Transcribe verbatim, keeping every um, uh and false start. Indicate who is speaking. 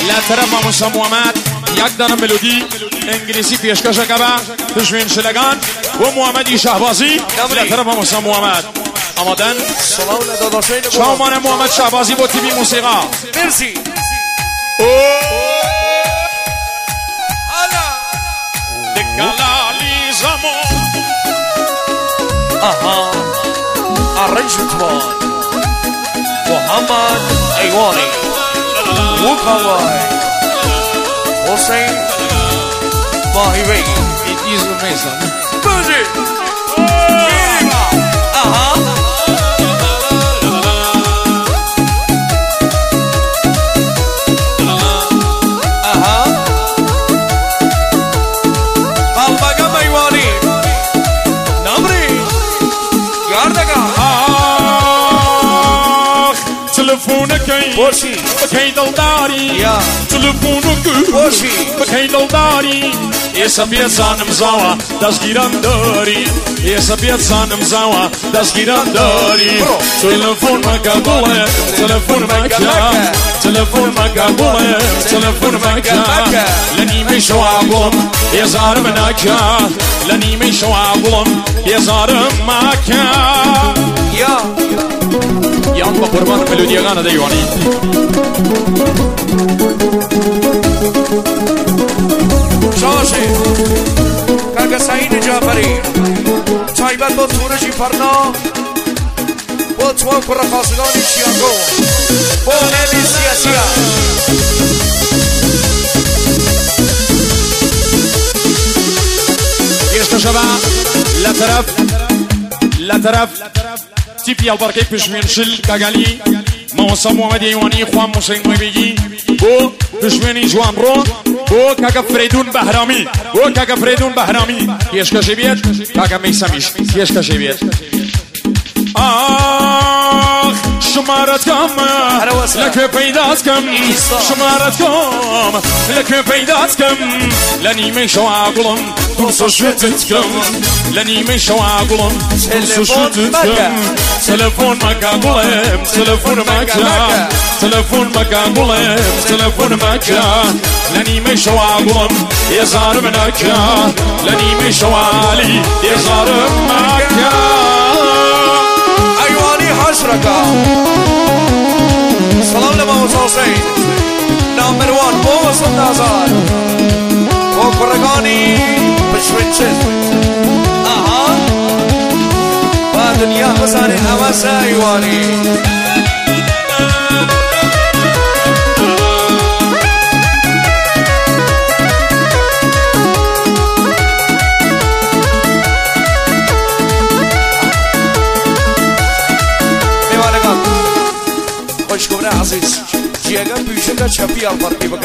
Speaker 1: لا طرف موسى محمد یک ملودی انگلیسی پیشکش کبا پشمین شلگان و محمدی شهبازی لا طرف موسى محمد آمادن شامان محمد شهبازی با تیوی موسیقی
Speaker 2: مرسی
Speaker 1: دکلالی زمان
Speaker 2: آها arrangement محمد ایوانی وکاوای حسین ماهیوی
Speaker 1: ایتیز و میزن
Speaker 2: بازی آها آها قلبگم ایوانی نمری گردگم
Speaker 1: تلفون کی
Speaker 2: باشی
Speaker 1: کی دلداری
Speaker 2: یا
Speaker 1: تلفون کی
Speaker 2: باشی
Speaker 1: کی دلداری یه سبیت زنم زوا دستگیرم داری یه سبیت زنم زوا دستگیرم داری تلفون مقبوله تلفون مکه تلفون مقبوله تلفون مکه لنیمه شوابم یه زارم نکه لنیمه شوابم یه زارم مکه
Speaker 2: یا
Speaker 1: یان با قربان ملودی غانا دیوانی
Speaker 2: شاشه کاکا سعید جعفری تایبت با تورجی پرنا با توان پر خاصدانی شیانگو با نمی سیاسی
Speaker 1: يشتا شبا لا طرف لا طرف تيبي البركي بشمين شل كاغالي موسى محمد ايواني خوان موسى بيجي بو بشميني جوان رو بو كاكا فريدون بهرامي بو كاكا فريدون بهرامي يشكا شبيت كاكا ميساميش يشكا شبيت آخ شمارت کم لکه پیدات کم شمارت کم لکه پیدات کم لنیمه شو عقلم کنسو شوتت کم لنیمه شو عقلم کنسو شوتت کم تلفون مقبولم تلفون مکه تلفون مقبولم تلفون مکه لنیمه شو عقلم یزار منکه لنیمه شو علی یزار مکه
Speaker 2: حشركا سلام لما وصوصين نمبر وان بو وصل نازار بو كرقاني بشويتشز اها با دنيا خساني اواسا ايواني عزیز جیگم بیشه که چپی البرقی